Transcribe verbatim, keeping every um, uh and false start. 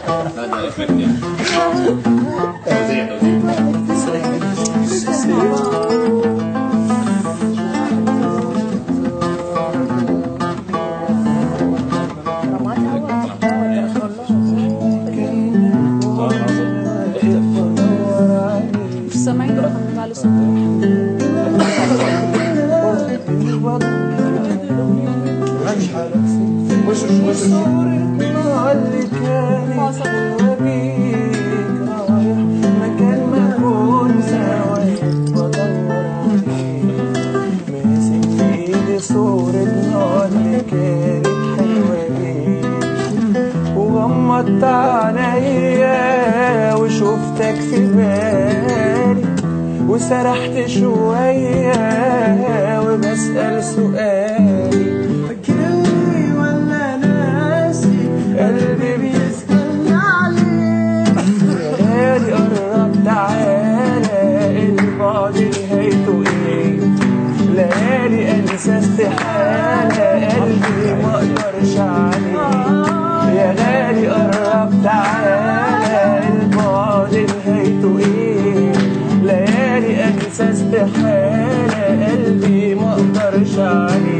هذا افكت يعني توزيع توزيع سامعين رقم على صوت وش وش اللي كان بيك رايح مكان ما كنا بدور عليك ماسك في ايدي صورتنا اللي كانت حلوة بيك وغمضت عينيا وشوفتك في بالي وسرحت شوية وبسأل سؤالي فاكرني ولا ناسي قلبي بيسأل عليك يا غالي قرب تعالى البعد نهايته ايه ليالي انسى استحالة قلبي مقدرش عليه يا غالي قرب تعالى البعد نهايته ايه ليالي انسى استحالة قلبي مقدرش عليه